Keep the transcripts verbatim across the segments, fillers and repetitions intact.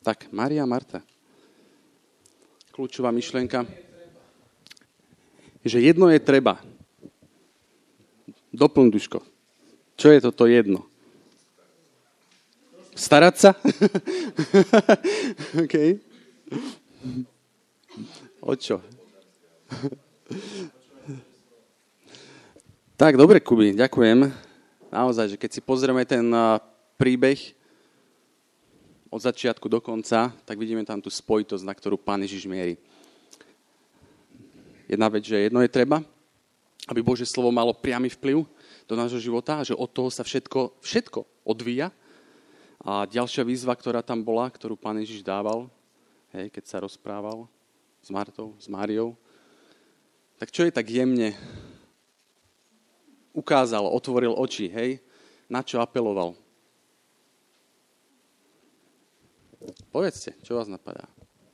Tak, Mária a Marta. Kľúčová myšlienka. Že jedno je treba. Doplň, Duško. Čo je toto jedno? Starať sa? OK. O čo? Tak, dobre, Kubi, ďakujem. Naozaj, že keď si pozrieme ten príbeh od začiatku do konca, tak vidíme tam tú spojitosť, na ktorú Pán Ježiš mierí. Jedna vec, že jedno je treba, aby Božie slovo malo priamy vplyv do nášho života, že od toho sa všetko, všetko odvíja. A ďalšia výzva, ktorá tam bola, ktorú Pán Ježiš dával, hej, keď sa rozprával s Martou, s Máriou, tak čo je tak jemne ukázal, otvoril oči, hej, na čo apeloval. Povedzte, čo vás napadá?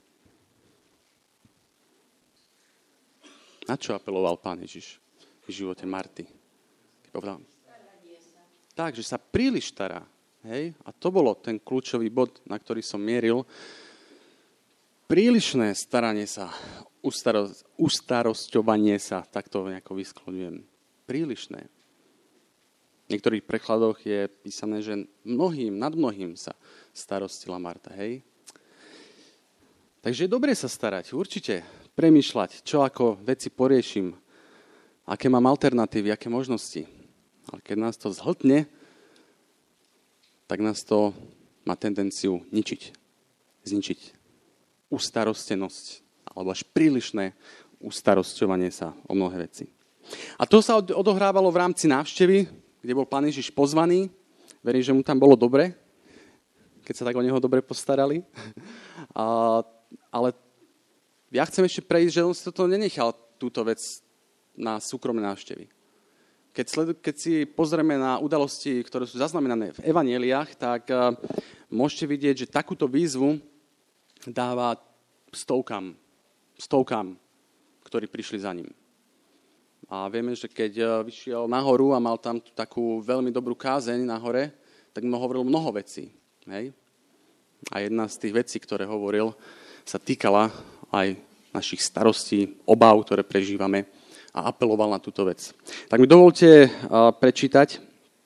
Na čo apeloval Pán Ježiš v živote Marty? Keď povedal, tak, že sa príliš stará. Hej? A to bolo ten kľúčový bod, na ktorý som mieril. Prílišné staranie sa, ustaro, ustarosťovanie sa, tak to nejako vyskloňujem. Prílišné. V niektorých prekladoch je písané, že mnohým, nad mnohým sa starostila Marta, hej? Takže je dobre sa starať, určite premýšľať, čo ako veci poriešim, aké mám alternatívy, aké možnosti. Ale keď nás to zhltne, tak nás to má tendenciu ničiť, zničiť. Ustarostenosť, alebo až prílišné ustarosťovanie sa o mnohé veci. A to sa odohrávalo v rámci návštevy, kde bol Pán Ježiš pozvaný. Verím, že mu tam bolo dobre, keď sa tak o neho dobre postarali. A, ale ja chcem ešte prejsť, že on si toto nenechal, túto vec na súkromné návštevy. Keď, sled, keď si pozrieme na udalosti, ktoré sú zaznamenané v evanjeliách, tak uh, môžete vidieť, že takúto výzvu dáva stovkám, stovkám, ktorí prišli za ním. A vieme, že keď vyšiel nahoru a mal tam takú veľmi dobrú kázeň na hore, tak mu hovoril mnoho vecí. Hej? A jedna z tých vecí, ktoré hovoril, sa týkala aj našich starostí, obáv, ktoré prežívame, a apeloval na túto vec. Tak mi dovolte uh, prečítať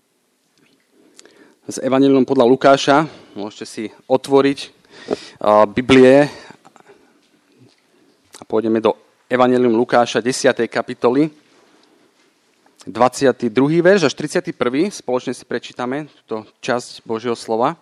z Evanjelium podľa Lukáša. Môžete si otvoriť uh, Biblie a pôjdeme do Evanjelium Lukáša desiatej kapitoly. dvadsiaty druhý verš až tridsiaty prvý Spoločne si prečítame túto časť Božieho slova.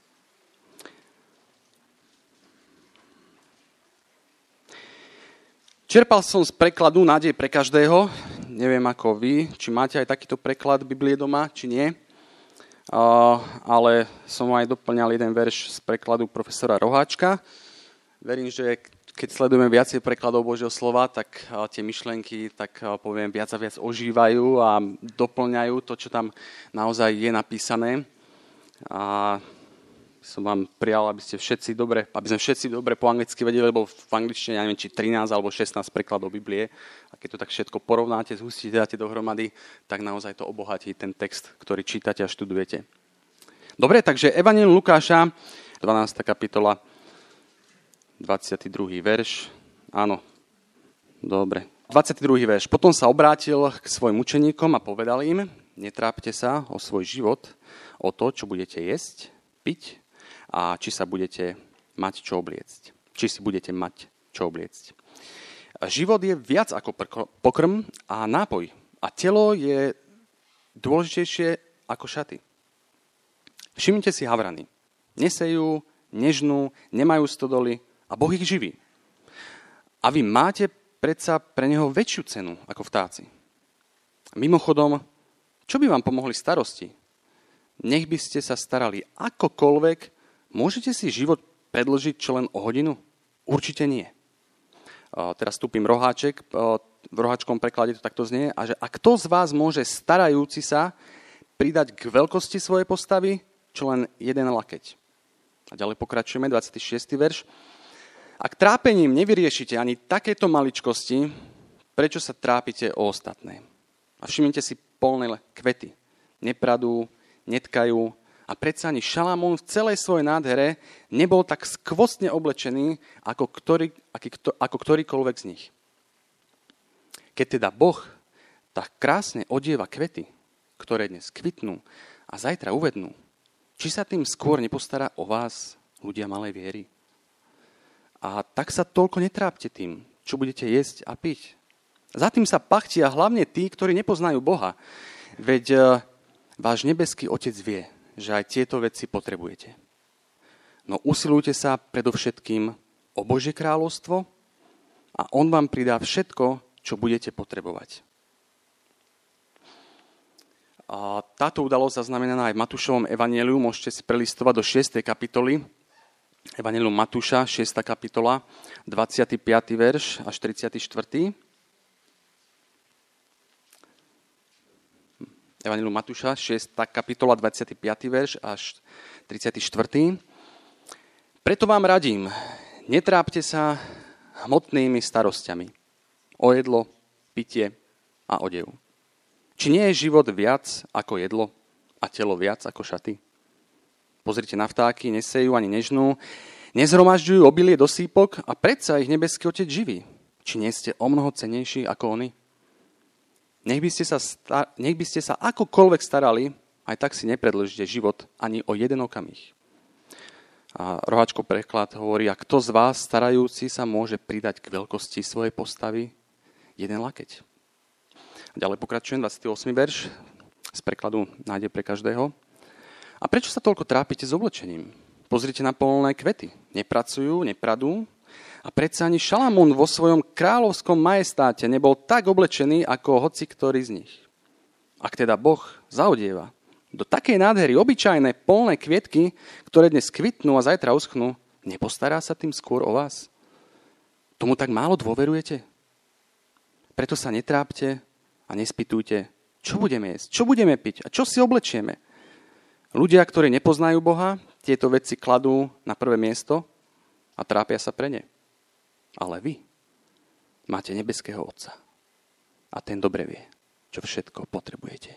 Čerpal som z prekladu Nádej pre každého. Neviem ako vy, či máte aj takýto preklad Biblie doma, či nie. Uh, ale som aj doplňal jeden verš z prekladu profesora Roháčka. Verím, že keď sledujeme viacej prekladov Božieho slova, tak uh, tie myšlienky, tak uh, poviem, viac a viac ožívajú a doplňajú to, čo tam naozaj je napísané. A som vám prijal, aby ste všetci dobre, aby sme všetci dobre po anglicky vedeli, lebo v angličtine, ja neviem, či trinásť alebo šestnásť prekladov Biblie. A keď to tak všetko porovnáte, zhustíte, dáte dohromady, tak naozaj to obohatí ten text, ktorý čítate a študujete. Dobre, takže Evanjelium Lukáša, dvanásta kapitola, dvadsiaty druhý verš. Áno, dobre. dvadsiaty druhý verš. Potom sa obrátil k svojim učeníkom a povedal im, netrápte sa o svoj život, o to, čo budete jesť, piť, a či sa budete mať čo obliecť. Či si budete mať čo obliecť. Život je viac ako pokrm a nápoj. A telo je dôležitejšie ako šaty. Všimnite si havrany. Nesejú, nežnú, nemajú stodoly a Boh ich živí. A vy máte predsa pre neho väčšiu cenu ako vtáci. Mimochodom, čo by vám pomohli starosti? Nech by ste sa starali akokoľvek. Môžete si život predĺžiť čo len o hodinu? Určite nie. Teraz vstúpim roháček. V roháčkom preklade to takto znie. A že a kto z vás môže starajúci sa pridať k veľkosti svojej postavy čo len jeden lakeť? A ďalej pokračujeme, dvadsiaty šiesty verš. Ak trápením nevyriešite ani takéto maličkosti, prečo sa trápite o ostatné? A všimnite si polné kvety. Nepradú, netkajú A predsa ani Šalamún v celej svojej nádhere nebol tak skvostne oblečený ako, ktorý, ako ktorýkoľvek z nich. Keď teda Boh tak krásne odieva kvety, ktoré dnes kvitnú a zajtra uvednú, či sa tým skôr nepostará o vás, ľudia malej viery? A tak sa toľko netrápte tým, čo budete jesť a piť. Za tým sa pachtia hlavne tí, ktorí nepoznajú Boha. Veď váš nebeský Otec vie, že aj tieto veci potrebujete. No usilujte sa predovšetkým o Božie kráľovstvo a on vám pridá všetko, čo budete potrebovať. A táto udalosť zaznamenaná aj v Matúšovom evanjeliu, môžete si prelistovať do šiestej kapitoly. Evanjelium Matúša, šiesta kapitola, dvadsiaty piaty verš až tridsiaty štvrtý. Evanjelium Matúša, šiesta kapitola, dvadsiaty piaty verš až tridsiaty štvrtý. Preto vám radím, netrápte sa hmotnými starosťami o jedlo, pitie a odev. Či nie je život viac ako jedlo a telo viac ako šaty? Pozrite na vtáky, nesejú ani nežnú, nezhromažďujú obilie do sípok a predsa ich nebeský Otec živí. Či nie ste o mnoho cennejší ako oni? Nech by ste sa, star- nech by ste sa akokoľvek starali, aj tak si nepredĺžite život ani o jeden okamih. A roháčko preklad hovorí, a kto z vás starajúci sa môže pridať k veľkosti svojej postavy jeden lakeť. A ďalej pokračujem, dvadsiaty ôsmy verš, z prekladu nájde pre každého. A prečo sa toľko trápite s oblečením? Pozrite na polné kvety. Nepracujú, nepradú. A predsa ani Šalamún vo svojom kráľovskom majestáte nebol tak oblečený ako hoci ktorý z nich. Ak teda Boh zaodieva do takej nádhery obyčajné polné kvietky, ktoré dnes kvitnú a zajtra uschnú, nepostará sa tým skôr o vás? Tomu tak málo dôverujete? Preto sa netrápte a nespýtujte, čo budeme jesť, čo budeme piť a čo si oblečieme. Ľudia, ktorí nepoznajú Boha, tieto veci kladú na prvé miesto a trápia sa pre ne. Ale vy máte nebeského Otca a ten dobre vie, čo všetko potrebujete.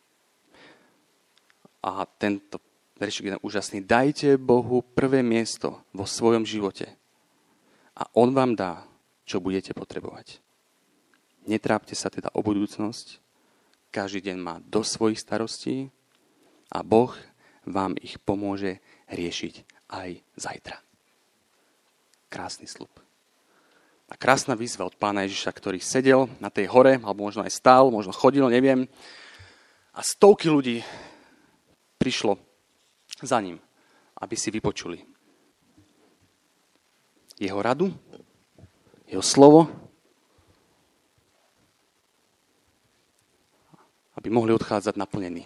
A tento veršik je úžasný. Dajte Bohu prvé miesto vo svojom živote a on vám dá, čo budete potrebovať. Netrápte sa teda o budúcnosť, každý deň má do svojich starostí a Boh vám ich pomôže riešiť aj zajtra. Krásny sľub. A krásna výzva od Pána Ježiša, ktorý sedel na tej hore, alebo možno aj stál, možno chodil, neviem. A stovky ľudí prišlo za ním, aby si vypočuli jeho radu, jeho slovo, aby mohli odchádzať naplnení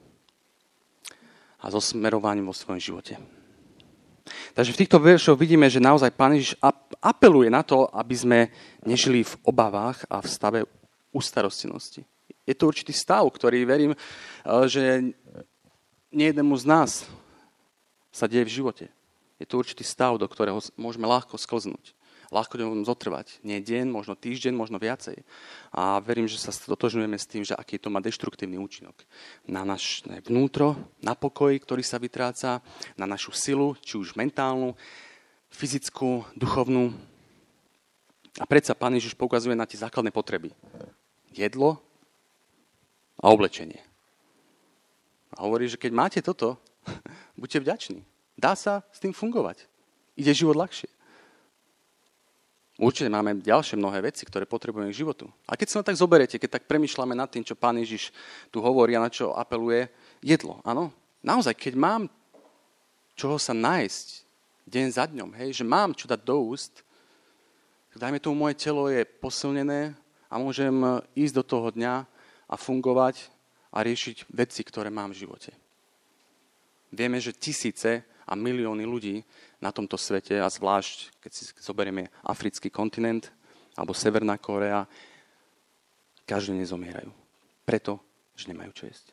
a so smerovaním vo svojom živote. Takže v týchto veršoch vidíme, že naozaj Pán Ježiš apeluje na to, aby sme nežili v obavách a v stave ústarostenosti. Je to určitý stav, ktorý verím, že nejednému z nás sa deje v živote. Je to určitý stav, do ktorého môžeme ľahko sklznúť. Ľahko ňom zotrvať. Nie deň, možno týždeň, možno viacej. A verím, že sa stotožňujeme s tým, že aký to má deštruktívny účinok. Na naše vnútro, na pokoj, ktorý sa vytráca, na našu silu, či už mentálnu, fyzickú, duchovnú. A predsa Pán Ježiš poukazuje na tie základné potreby. Jedlo a oblečenie. A hovorí, že keď máte toto, buďte vďační. Dá sa s tým fungovať. Ide život ľahšie. Určite máme ďalšie mnohé veci, ktoré potrebujeme k životu. A keď sa tak zoberiete, keď tak premýšľame nad tým, čo Pán Ježiš tu hovorí a na čo apeluje, jedlo, áno. Naozaj, keď mám čoho sa nájsť deň za dňom, hej, že mám čo dať do úst, tak dajme tomu, moje telo je posilnené a môžem ísť do toho dňa a fungovať a riešiť veci, ktoré mám v živote. Vieme, že tisíce a milióny ľudí na tomto svete, a zvlášť, keď si zoberieme africký kontinent alebo Severná Kórea, každý nezomierajú. Preto, že nemajú čo jesť.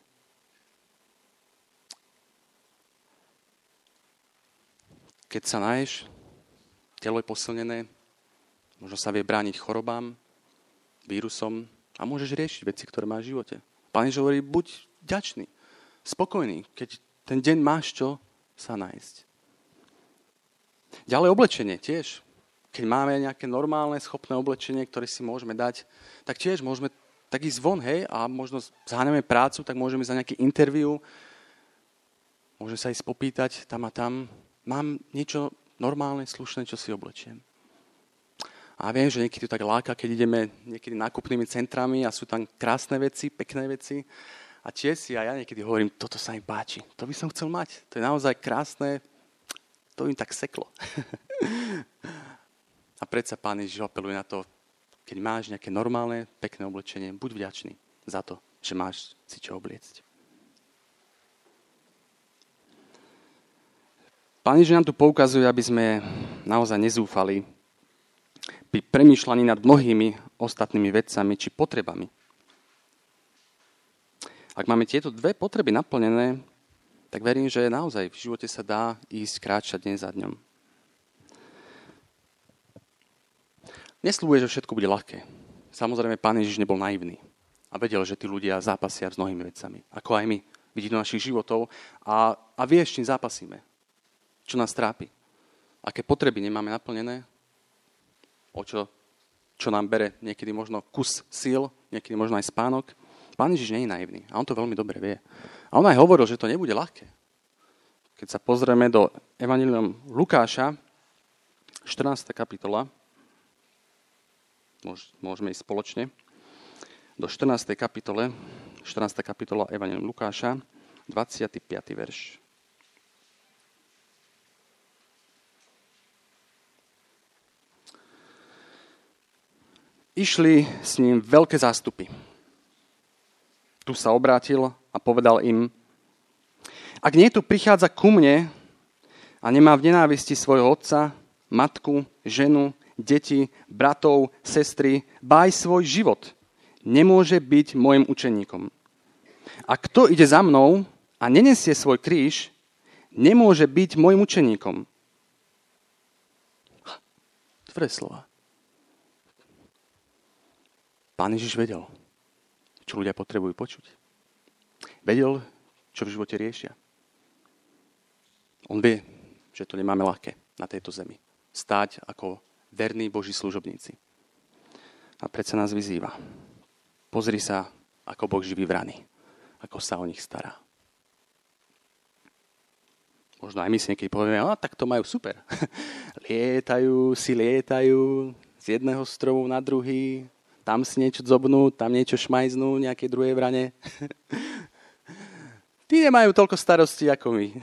Keď sa naješ, telo je posilnené, možno sa vie brániť chorobám, vírusom a môžeš riešiť veci, ktoré máš v živote. Pán Ježiš hovorí, buď vďačný, spokojný, keď Ten deň máš čo sa nájsť. Ďalej oblečenie tiež. Keď máme nejaké normálne, schopné oblečenie, ktoré si môžeme dať, tak tiež môžeme tak ísť von, hej, a možno zháňame prácu, tak môžeme ísť za nejaké interview, môžeme sa ísť popýtať tam a tam. Mám niečo normálne, slušné, čo si oblečiem. A viem, že niekedy to tak láka, keď ideme niekedy nákupnými centrami a sú tam krásne veci, pekné veci. A tiež si a ja niekedy hovorím, toto sa mi páči, to by som chcel mať. To je naozaj krásne, to im tak seklo. A predsa Pán Ježiš apeluje na to, keď máš nejaké normálne, pekné oblečenie, buď vďačný za to, že máš si čo obliecť. Pán Ježiš nám tu poukazuje, aby sme naozaj nezúfali pri premýšľaní nad mnohými ostatnými vecami či potrebami. Ak máme tieto dve potreby naplnené, tak verím, že naozaj v živote sa dá ísť kráčať deň za dňom. Nesľubuje, že všetko bude ľahké. Samozrejme, Pán Ježiš nebol naivný a vedel, že tí ľudia zápasia s mnohými vecami. Ako aj my. Vidí do našich životov a, a vie, s čím zápasíme. Čo nás trápi. Aké potreby nemáme naplnené. O čo, čo nám bere niekedy možno kus síl, niekedy možno aj spánok. Pán Ježiš nie je naivný a on to veľmi dobre vie. A on aj hovoril, že to nebude ľahké. Keď sa pozrieme do Evanjelium Lukáša, štrnásta kapitola, môžeme ísť spoločne, do štrnástej kapitole, štrnásta kapitola Evanjelium Lukáša, dvadsiaty piaty verš. Išli s ním veľké zástupy. Tu sa obrátil a povedal im, ak niekto prichádza ku mne a nemá v nenávisti svojho otca, matku, ženu, deti, bratov, sestry, ba aj svoj život, nemôže byť môjim učeníkom. A kto ide za mnou a nenesie svoj kríž, nemôže byť môjim učeníkom. Tvrdé slova. Pán Ježiš vedel, čo ľudia potrebujú počuť. Vedel, čo v živote riešia. On vie, že to nemáme ľahké na tejto zemi. Stáť ako verní Boží služobníci. A predsa nás vyzýva. Pozri sa, ako Boh živí vrany. Ako sa o nich stará. Možno aj my si niekedy povieme, a tak to majú super. lietajú, si lietajú z jedného stromu na druhý, tam si niečo dzobnú, tam niečo šmajznú, nejaké druhé vrane. Tí nemajú toľko starostí ako my.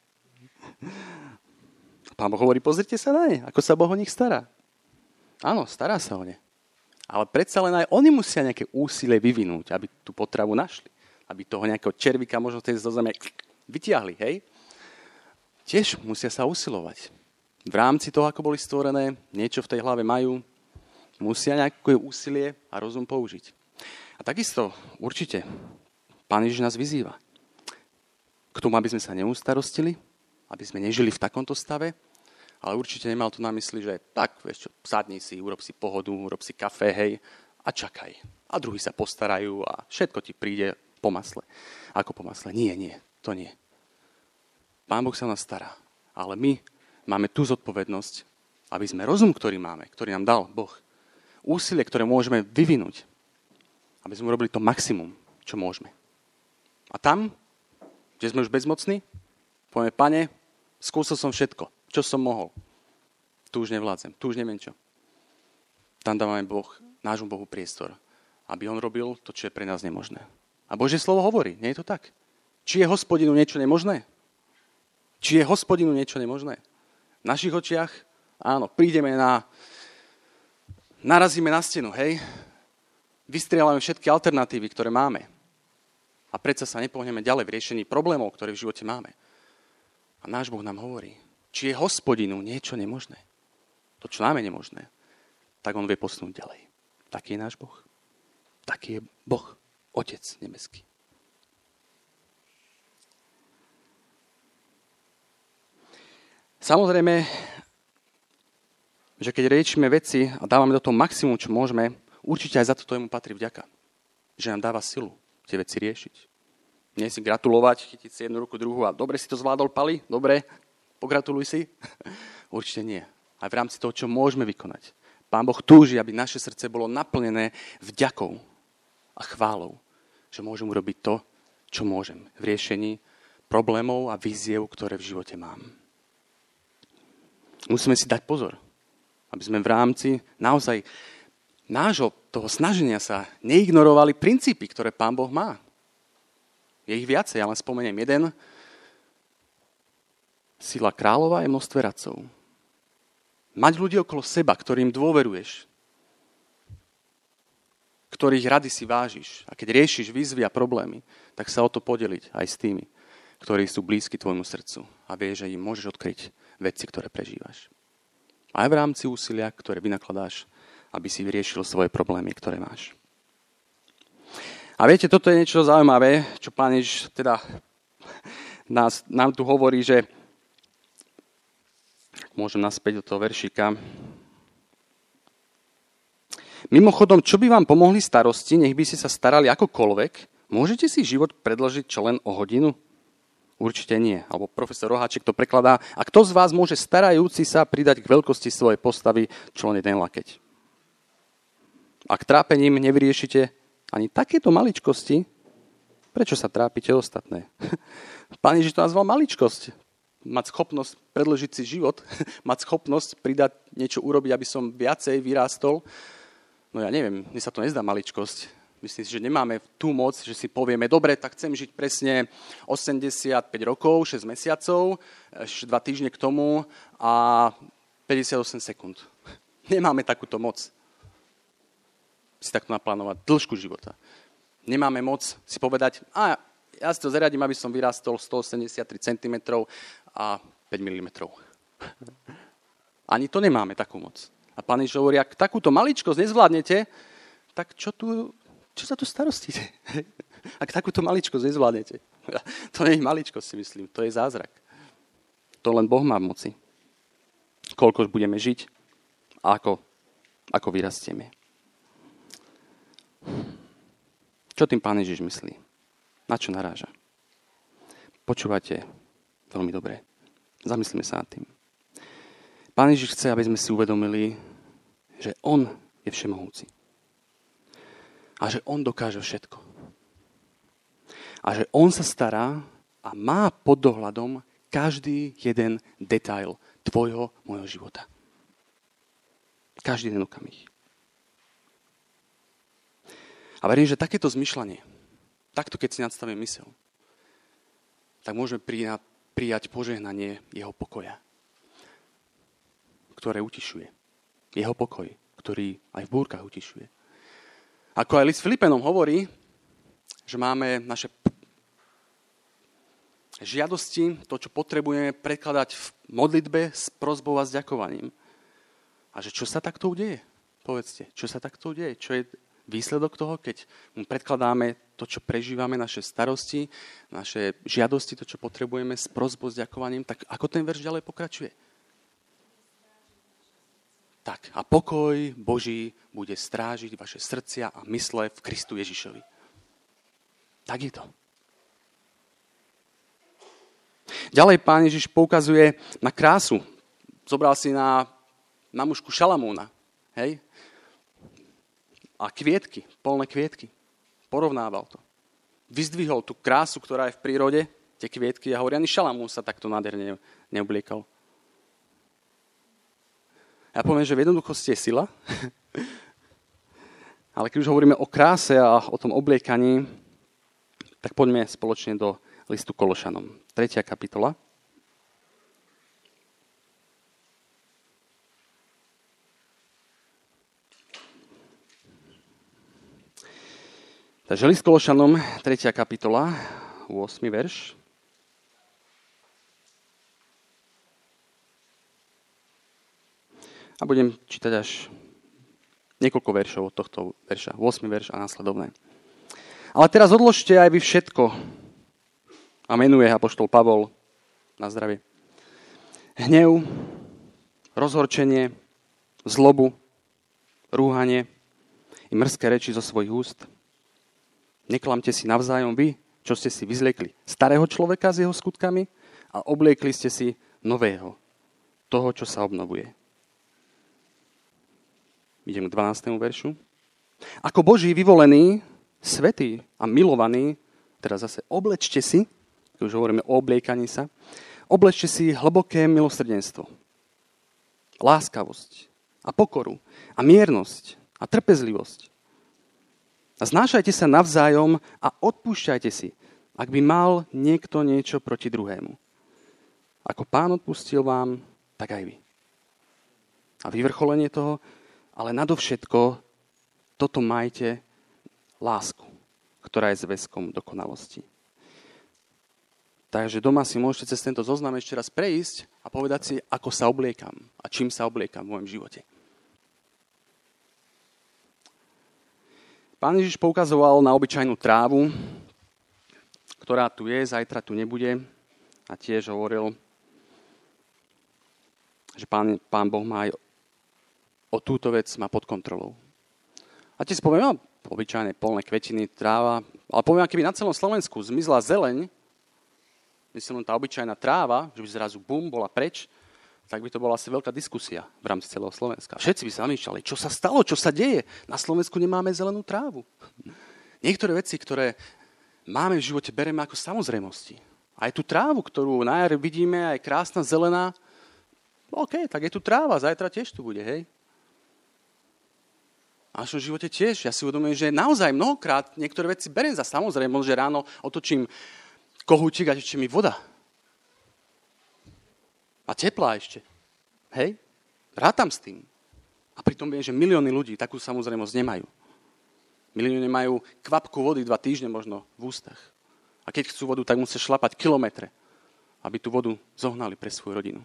Pán Boh hovorí, pozrite sa na ne, ako sa Boh o nich stará. Áno, stará sa o ne. Ale predsa len aj oni musia nejaké úsilie vyvinúť, aby tú potravu našli. Aby toho nejakého červíka možno tej zo zeme vytiahli, hej? Tiež musia sa usilovať. V rámci toho, ako boli stvorené, niečo v tej hlave majú, musia nejaké úsilie a rozum použiť. A takisto, určite, Pán Ježiš nás vyzýva k tomu, aby sme sa neustarostili, aby sme nežili v takomto stave, ale určite nemal tu na mysli, že tak, vieš čo, sadni si, urob si pohodu, urob si kafé, hej, a čakaj. A druhí sa postarajú a všetko ti príde po masle. Ako po masle? Nie, nie, to nie. Pán Boh sa nás stará, ale my máme tú zodpovednosť, aby sme rozum, ktorý máme, ktorý nám dal Boh, úsilie, ktoré môžeme vyvinúť, aby sme urobili to maximum, čo môžeme. A tam, kde sme už bezmocní, povieme, Pane, skúsil som všetko, čo som mohol. Tu už nevládzem, tu už neviem čo. Tam dávame Boh, nášmu Bohu priestor, aby on robil to, čo je pre nás nemožné. A Božie slovo hovorí, nie je to tak? Či je Hospodinu niečo nemožné? Či je Hospodinu niečo nemožné? V našich očiach, áno, prídeme na narazíme na stenu, hej? Vystrieľame všetky alternatívy, ktoré máme. A predsa sa nepohneme ďalej v riešení problémov, ktoré v živote máme. A náš Boh nám hovorí, či je Hospodinu niečo nemožné. To, čo nám je nemožné, tak on vie posunúť ďalej. Taký je náš Boh. Taký je Boh, Otec nebeský. Samozrejme, že keď riešime veci a dávame do toho maximum, čo môžeme, určite aj za to tomu patrí vďaka. Že nám dáva silu tie veci riešiť. Nie si gratulovať, chytiť si jednu ruku, druhú a dobre si to zvládol, Pali? Dobre? Pogratuluj si? Určite nie. Aj v rámci toho, čo môžeme vykonať. Pán Boh túži, aby naše srdce bolo naplnené vďakou a chválou, že môžem urobiť to, čo môžem v riešení problémov a víziev, ktoré v živote mám. Musíme si dať pozor, aby sme v rámci naozaj nášho toho snaženia sa neignorovali princípy, ktoré Pán Boh má. Je ich viacej, ja len spomeniem jeden. Sila kráľova je množstve radcov. Mať ľudí okolo seba, ktorým dôveruješ, ktorých rady si vážiš. A keď riešiš výzvy a problémy, tak sa o to podeliť aj s tými, ktorí sú blízky tvojmu srdcu. A vieš, že im môžeš odkryť veci, ktoré prežívaš. Aj v rámci úsilia, ktoré vynakladáš, aby si vyriešil svoje problémy, ktoré máš. A viete, toto je niečo zaujímavé, čo Pán Ježiš teda nás, nám tu hovorí, že môžem naspäť do toho veršíka. Mimochodom, čo by vám pomohli starosti, nech by ste sa starali akokoľvek, môžete si život predĺžiť čo len o hodinu? Určite nie. Alebo profesor Roháček to prekladá. A kto z vás môže starajúci sa pridať k veľkosti svojej postavy čo len jeden lakeť? Ak trápením nevyriešite ani takéto maličkosti, prečo sa trápite ostatné? Pán Ježiš to nazval maličkosť. Mať schopnosť predĺžiť si život, mať schopnosť pridať niečo urobiť, aby som viacej vyrástol. No ja neviem, mne sa to nezdá maličkosť. Myslím si, že nemáme tú moc, že si povieme, dobre, tak chcem žiť presne osemdesiatpäť rokov, šesť mesiacov, ešte dva týždne k tomu a päťdesiatosem sekúnd. Nemáme takúto moc si takto naplánovať dĺžku života. Nemáme moc si povedať, a ja si to zariadím, aby som vyrástol stoosemdesiattri centimetrov a päť milimetrov. Ani to nemáme takú moc. A Pán Ježiš hovorí, ak takúto maličkosť nezvládnete, tak čo tu, čo sa tu starostíte? Ak takúto maličkosť nezvládnete. To nie je maličkosť, si myslím, to je zázrak. To len Boh má v moci. Koľko budeme žiť a ako, ako vyrastieme. Čo tým Pán Ježiš myslí? Na čo naráža? Počúvate veľmi dobre. Zamyslíme sa nad tým. Pán Ježiš chce, aby sme si uvedomili, že on je všemohúci. A že on dokáže všetko. A že on sa stará a má pod dohľadom každý jeden detail tvojho, môjho života. Každý jeden okamih. A verím, že takéto zmyšľanie, takto keď si nadstavím myseľ, tak môžeme prijať, prijať požehnanie jeho pokoja, ktoré utišuje. Jeho pokoj, ktorý aj v búrkach utišuje. Ako aj list Filipenom hovorí, že máme naše žiadosti, to, čo potrebujeme, prekladať v modlitbe s prosbou a s ďakovaním. A že čo sa takto udeje? Povedzte, čo sa takto udeje? Čo je výsledok toho, keď mu predkladáme to, čo prežívame, naše starosti, naše žiadosti, to, čo potrebujeme s prosbou, s ďakovaním, tak ako ten verš ďalej pokračuje? Tak, a pokoj Boží bude strážiť vaše srdcia a mysle v Kristu Ježišovi. Tak je to. Ďalej Pán Ježiš poukazuje na krásu. Zobral si na, na mužku Šalamúna. Hej? A kvietky, polné kvietky. Porovnával to. Vyzdvihol tú krásu, ktorá je v prírode, tie kvietky, a hovorí, ani Šalamún sa takto nádherne neobliekal. Ja poviem, že v jednoduchosti je sila, ale keď už hovoríme o kráse a o tom obliekaní, tak poďme spoločne do listu Kološanom. tretia kapitola. Takže list Kološanom, tretia kapitola, ôsmy verš. A budem čítať až niekoľko veršov od tohto verša. ôsmy verš a následovné. Ale teraz odložte aj vy všetko. A menuje apoštol Pavol na zdravie. Hnev, rozhorčenie, zlobu, rúhanie i mrzké reči zo svojich úst. Neklamte si navzájom vy, čo ste si vyzliekli starého človeka s jeho skutkami a obliekli ste si nového, toho, čo sa obnovuje. Idem k dvanástému veršu. Ako Boží vyvolený, svätý a milovaný, teraz zase oblečte si, keď už hovoríme o obliekaní sa, oblečte si hlboké milosrdenstvo, láskavosť a pokoru a miernosť a trpezlivosť. A znášajte sa navzájom a odpúšťajte si, ak by mal niekto niečo proti druhému. Ako Pán odpustil vám, tak aj vy. A vyvrcholenie toho, ale nadovšetko toto majte lásku, ktorá je zväzkom dokonalosti. Takže doma si môžete cez tento zoznam ešte raz prejsť a povedať si, ako sa obliekam a čím sa obliekam v môjom živote. Pán Ježiš poukazoval na obyčajnú trávu, ktorá tu je, zajtra tu nebude. A tiež hovoril, že pán, pán Boh má aj o túto vec má pod kontrolou. A ti si poviem, no, obyčajné polné kvetiny, tráva, ale poviem, keby na celom Slovensku zmizla zeleň, myslím, tá obyčajná tráva, že by zrazu bum, bola preč, tak by to bola asi veľká diskusia v rámci celého Slovenska. Všetci by sa zamýšľali, čo sa stalo, čo sa deje. Na Slovensku nemáme zelenú trávu. Niektoré veci, ktoré máme v živote, bereme ako samozrejmosti. Aj tú trávu, ktorú na jar vidíme, aj krásna zelená, OK, tak je tu tráva, zajtra tiež tu bude, hej. A v našom živote tiež, ja si uvedomujem, že naozaj mnohokrát niektoré veci beriem za samozrejmosť, že ráno otočím kohútik a tečie mi voda. A teplá ešte. Hej? Rátam s tým. A pritom viem, že milióny ľudí takú samozrejmosť nemajú. Milióny majú kvapku vody dva týždne možno v ústach. A keď chcú vodu, tak musia šlapať kilometre, aby tú vodu zohnali pre svoju rodinu.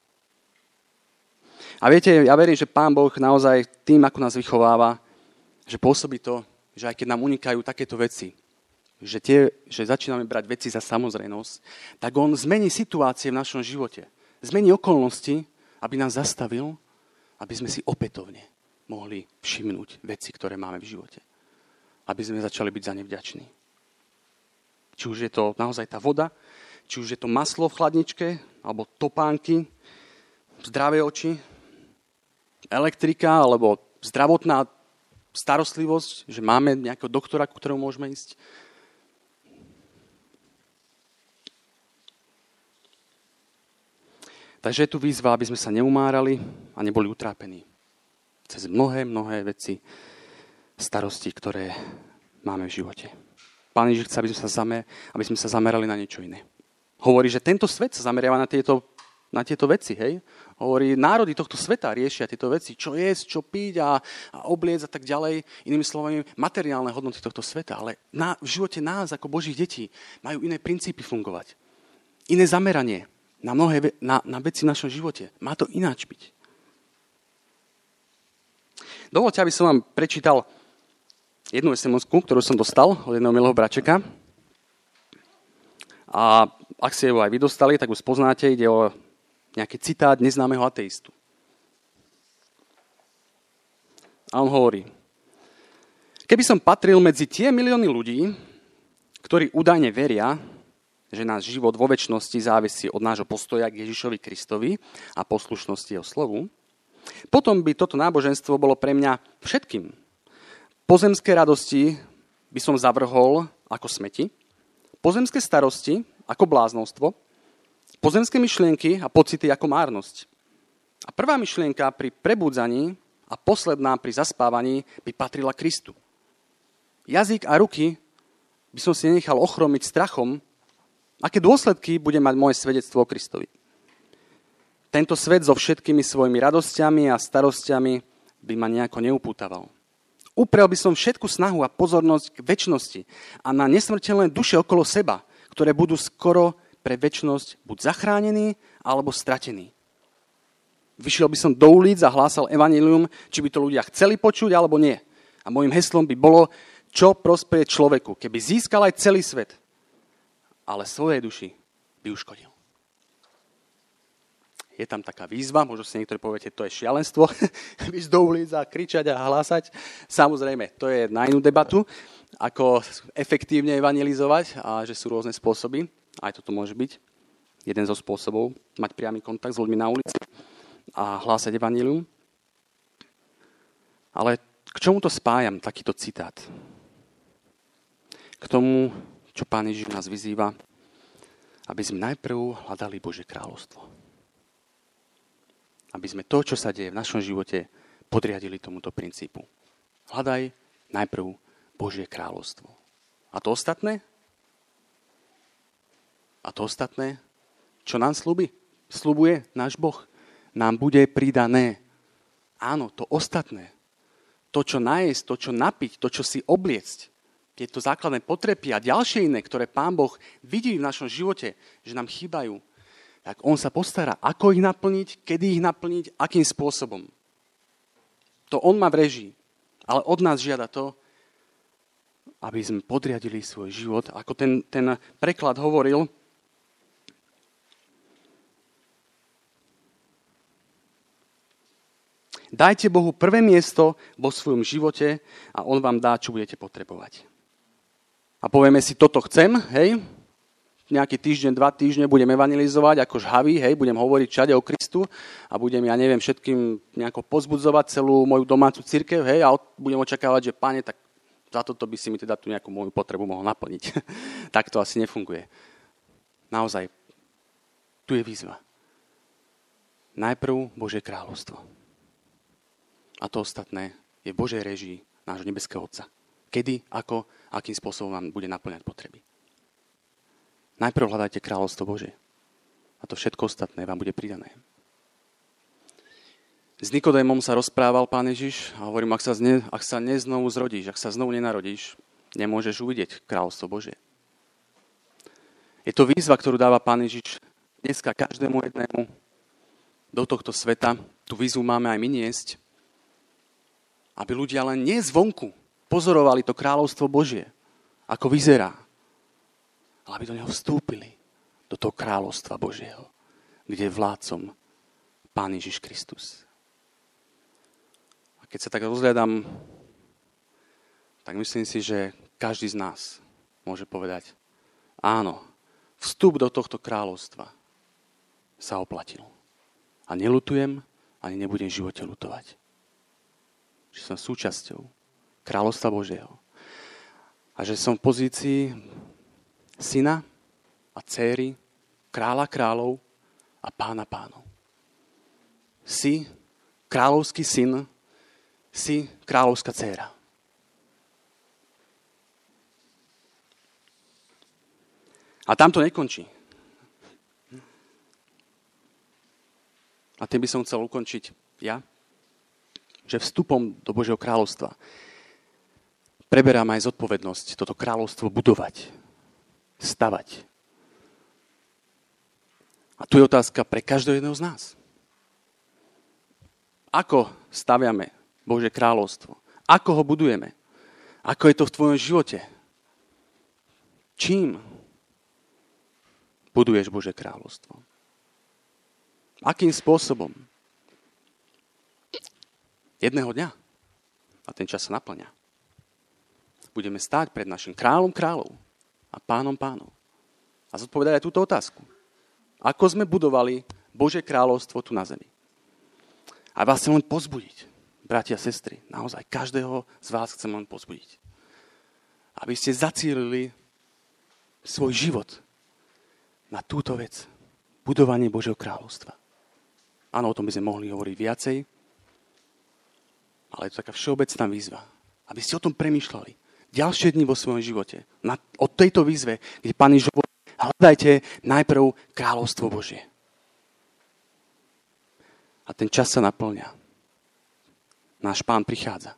A viete, ja verím, že Pán Boh naozaj tým, ako nás vychováva, že pôsobí to, že aj keď nám unikajú takéto veci, že, tie, že začíname brať veci za samozrejmosť, tak on zmení situácie v našom živote. Zmení okolnosti, aby nás zastavil, aby sme si opätovne mohli všimnúť veci, ktoré máme v živote. Aby sme začali byť za ne vďační. Či už je to naozaj tá voda, či už je to maslo v chladničke, alebo topánky, zdravé oči, elektrika, alebo zdravotná starostlivosť, že máme nejakého doktora, ku ktorému môžeme ísť. Takže je tu výzva, aby sme sa neumárali a neboli utrápení cez mnohé, mnohé veci, starosti, ktoré máme v živote. Pán Ježiš chce, aby sme sa, zamer- aby sme sa zamerali na niečo iné. Hovorí, že tento svet sa zameriava na tieto, na tieto veci. Hej? Hovorí, národy tohto sveta riešia tieto veci, čo jesť, čo piť a, a obliec a tak ďalej. Inými slovami, materiálne hodnoty tohto sveta. Ale na, v živote nás, ako Božích detí, majú iné princípy fungovať. Iné zameranie. Na mnohé na, na veci v našom živote. Má to ináč byť. Dovoľte, aby som vám prečítal jednu es em esku, ktorú som dostal od jedného milého bračeka. A ak ste ju aj vy dostali, tak už poznáte, ide o nejaký citát neznámeho ateistu. A on hovorí, keby som patril medzi tie milióny ľudí, ktorí údajne veria, že náš život vo večnosti závisí od nášho postoja k Ježišovi Kristovi a poslušnosti jeho slovu, potom by toto náboženstvo bolo pre mňa všetkým. Pozemské radosti by som zavrhol ako smeti, pozemské starosti ako bláznostvo, pozemské myšlienky a pocity ako márnosť. A prvá myšlienka pri prebudzaní a posledná pri zaspávaní by patrila Kristu. Jazyk a ruky by som si nenechal ochromiť strachom, aké dôsledky bude mať moje svedectvo o Kristovi. Tento svet so všetkými svojimi radosťami a starostiami by ma nejako neupútaval. Uprel by som všetku snahu a pozornosť k večnosti a na nesmrteľné duše okolo seba, ktoré budú skoro pre večnosť buď zachránení, alebo stratení. Vyšiel by som do ulic a hlásal evanjelium, či by to ľudia chceli počuť, alebo nie. A môjim heslom by bolo, čo prospeje človeku, keby získal aj celý svet, ale svojej duši by uškodil. Je tam taká výzva, možno si niektorí poviete, to je šialenstvo, ísť do ulic a kričať a hlásať. Samozrejme, to je na inú debatu, ako efektívne evangelizovať a že sú rôzne spôsoby. Aj toto môže byť jeden zo spôsobov, mať priamy kontakt s ľuďmi na ulici a hlásať evanjelium. Ale k čomu to spájam, takýto citát? K tomu, čo Pán Ježiš nás vyzýva, aby sme najprv hľadali Božie kráľovstvo. Aby sme to, čo sa deje v našom živote, podriadili tomuto princípu. Hľadaj najprv Božie kráľovstvo. A to ostatné? A to ostatné, čo nám slúbi? Sľubuje náš Boh. Nám bude pridané. Áno, to ostatné. To, čo nájsť, to, čo napiť, to, čo si obliecť. Tieto základné potreby a ďalšie iné, ktoré Pán Boh vidí v našom živote, že nám chýbajú, tak on sa postará, ako ich naplniť, kedy ich naplniť, akým spôsobom. To on má v režii. Ale od nás žiada to, aby sme podriadili svoj život. Ako ten, ten preklad hovoril, dajte Bohu prvé miesto vo svojom živote a on vám dá, čo budete potrebovať. A povieme si, toto chcem, hej, nejaký týždeň, dva týždne budem evangelizovať ako žhavý, hej, budem hovoriť všade o Kristu a budem, ja neviem, všetkým nejako pozbudzovať celú moju domácu cirkev, hej, a budem očakávať, že Pane, tak za toto by si mi teda tú nejakú moju potrebu mohol naplniť. Tak to asi nefunguje. Naozaj, tu je výzva. Najprv Božie kráľovstvo. A to ostatné je v Božej režii nášho nebeského Otca. Kedy, ako, akým spôsobom vám bude naplňať potreby. Najprv hľadajte kráľovstvo Božie. A to všetko ostatné vám bude pridané. S Nikodémom sa rozprával Pán Ježiš a hovorím, ak sa, zne, ak sa neznovu zrodíš, ak sa znovu nenarodíš, nemôžeš uvidieť kráľovstvo Božie. Je to výzva, ktorú dáva Pán Ježiš dneska každému jednému do tohto sveta. Tú výzvu máme aj my niesť, aby ľudia len nie zvonku pozorovali to kráľovstvo Božie, ako vyzerá, ale aby do neho vstúpili, do toho kráľovstva Božieho, kde je vládcom Pán Ježiš Kristus. A keď sa tak rozhľadám, tak myslím si, že každý z nás môže povedať, áno, vstup do tohto kráľovstva sa oplatil. A neľutujem, ani nebudem v živote ľutovať. Že som súčasťou kráľovstva Božieho. A že som v pozícii syna a dcéry, kráľa kráľov a pána pánov. Si kráľovský syn, si kráľovská dcéra. A tam to nekončí. A tým by som chcel ukončiť ja, že vstupom do Božieho kráľovstva preberám aj zodpovednosť toto kráľovstvo budovať, stavať. A tu je otázka pre každého jedného z nás. Ako staviame Božie kráľovstvo? Ako ho budujeme? Ako je to v tvojom živote? Čím buduješ Božie kráľovstvo? Akým spôsobom? Jedného dňa, a ten čas sa naplňa, budeme stáť pred našim kráľom kráľov a pánom pánov a zodpovedať aj túto otázku. Ako sme budovali Božie kráľovstvo tu na zemi? A vás chcem len pozbudiť, bratia a sestry, naozaj každého z vás chcem len pozbudiť, aby ste zacielili svoj život na túto vec, budovanie Božieho kráľovstva. Áno, o tom by sme mohli hovoriť viacej, ale je to taká všeobecná výzva, aby ste o tom premýšľali ďalšie dni vo svojom živote. Na, o tejto výzve, kde Pán Ježiš hovorí, hľadajte najprv kráľovstvo Božie. A ten čas sa naplňa. Náš Pán prichádza.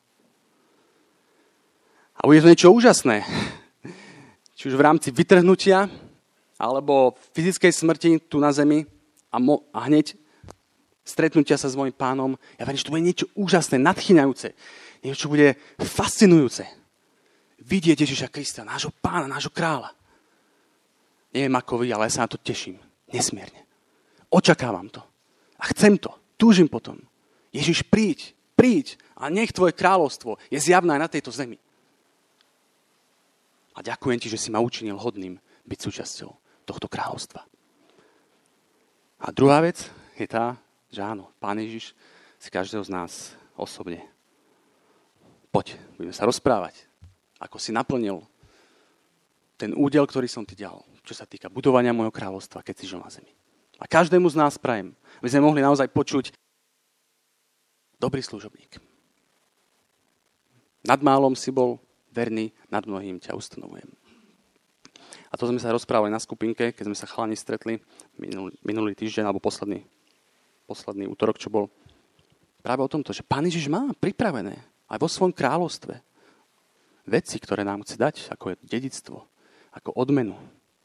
A bude to niečo úžasné. Či už v rámci vytrhnutia, alebo fyzickej smrti tu na zemi a, mo- a hneď stretnutia sa s môjim Pánom. Ja verím, že to bude niečo úžasné, nadchýňajúce. Niečo, čo bude fascinujúce. Vidieť Ježiša Krista, nášho Pána, nášho kráľa. Neviem ako vy, ale ja sa na to teším. Nesmierne. Očakávam to. A chcem to. Túžim potom. Ježiš, príď, príď a nech tvoje kráľovstvo je zjavné aj na tejto zemi. A ďakujem ti, že si ma učinil hodným byť súčasťou tohto kráľovstva. A druhá vec je tá, že áno, Pán Ježiš si každého z nás osobne. Poď, budeme sa rozprávať, ako si naplnil ten údel, ktorý som ti dal, čo sa týka budovania môjho kráľovstva, keď si žil na zemi. A každému z nás prajem, aby sme mohli naozaj počuť dobrý služobník. Nad málom si bol verný, nad mnohým ťa ustanovujem. A to sme sa rozprávali na skupinke, keď sme sa chalani stretli minulý, minulý týždeň, alebo posledný, posledný útorok, čo bol práve o tomto, že Pán Ježiš má pripravené aj vo svojom kráľovstve veci, ktoré nám chce dať, ako je dedičstvo, ako odmenu.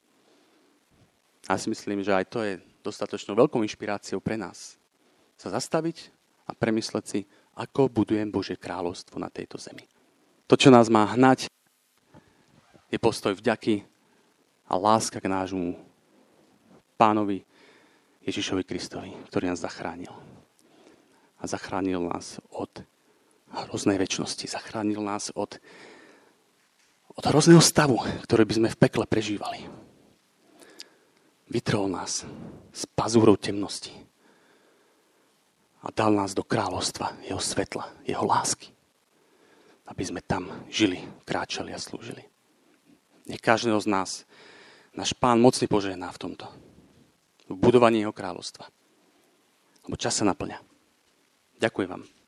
A ja si myslím, že aj to je dostatočnou veľkou inšpiráciou pre nás. Sa zastaviť a premysleť si, ako budujem Božie kráľovstvo na tejto zemi. To, čo nás má hnať, je postoj vďaky a láska k nášmu Pánovi Ježišovi Kristovi, ktorý nás zachránil. A zachránil nás od hroznej večnosti. Zachránil nás od, od hrozného stavu, ktorý by sme v pekle prežívali. Vytrhol nás z pazúrov temnosti a dal nás do kráľovstva jeho svetla, jeho lásky. Aby sme tam žili, kráčali a slúžili. Nech každého z nás náš Pán mocne požehná v tomto. V budovaní jeho kráľovstva. Lebo čas sa naplňa. Ďakujem vám.